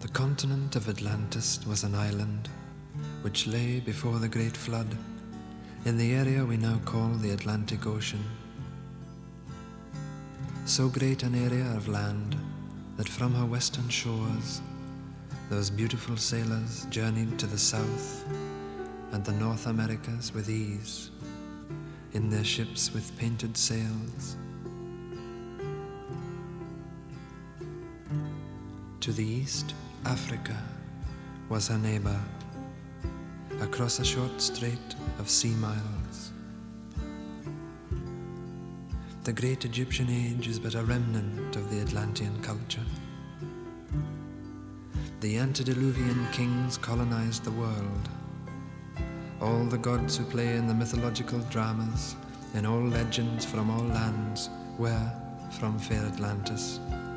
The continent of Atlantis was an island which lay before the great flood in the area we now call the Atlantic Ocean. So great an area of land that from her western shores those beautiful sailors journeyed to the South and the North Americas with ease in their ships with painted sails. To the east, Africa was her neighbor, across a short strait of sea miles. The great Egyptian age is but a remnant of the Atlantean culture. The antediluvian kings colonized the world. All the gods who play in the mythological dramas, in all legends from all lands, were from fair Atlantis.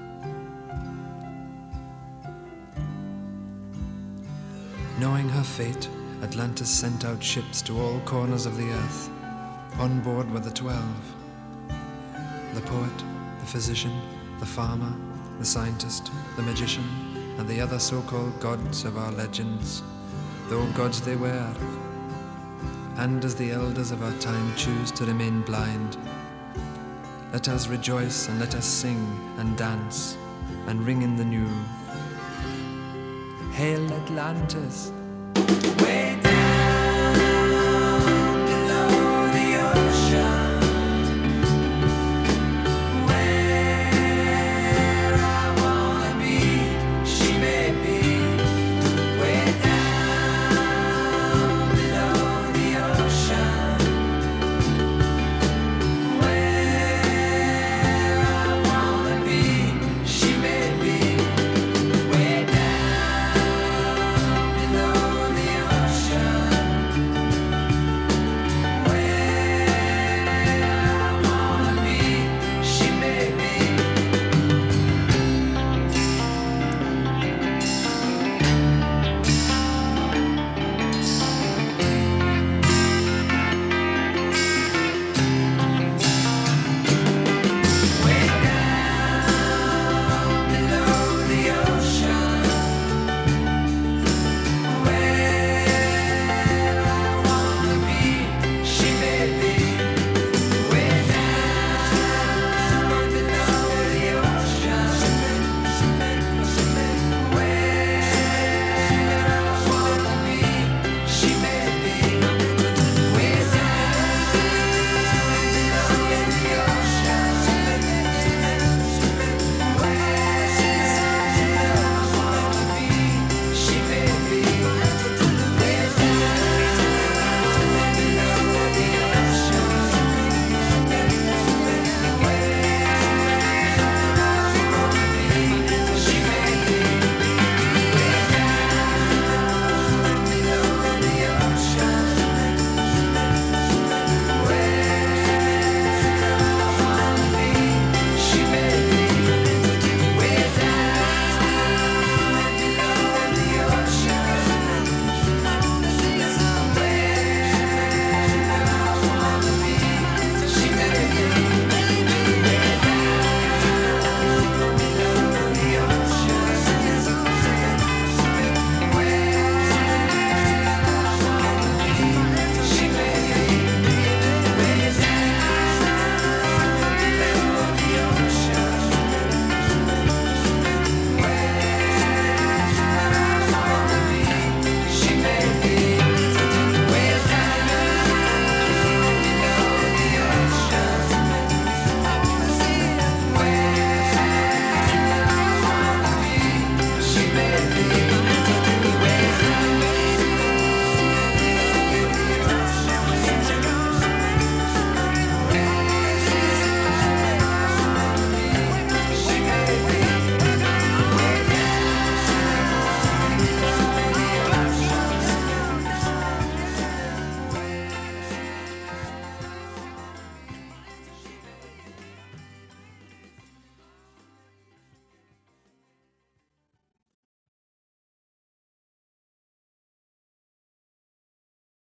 Knowing her fate, Atlantis sent out ships to all corners of the earth. On board were the 12. The poet, the physician, the farmer, the scientist, the magician, and the other so-called gods of our legends, though gods they were. And as the elders of our time choose to remain blind, let us rejoice and let us sing and dance and ring in the new. Hail Atlantis! Way down!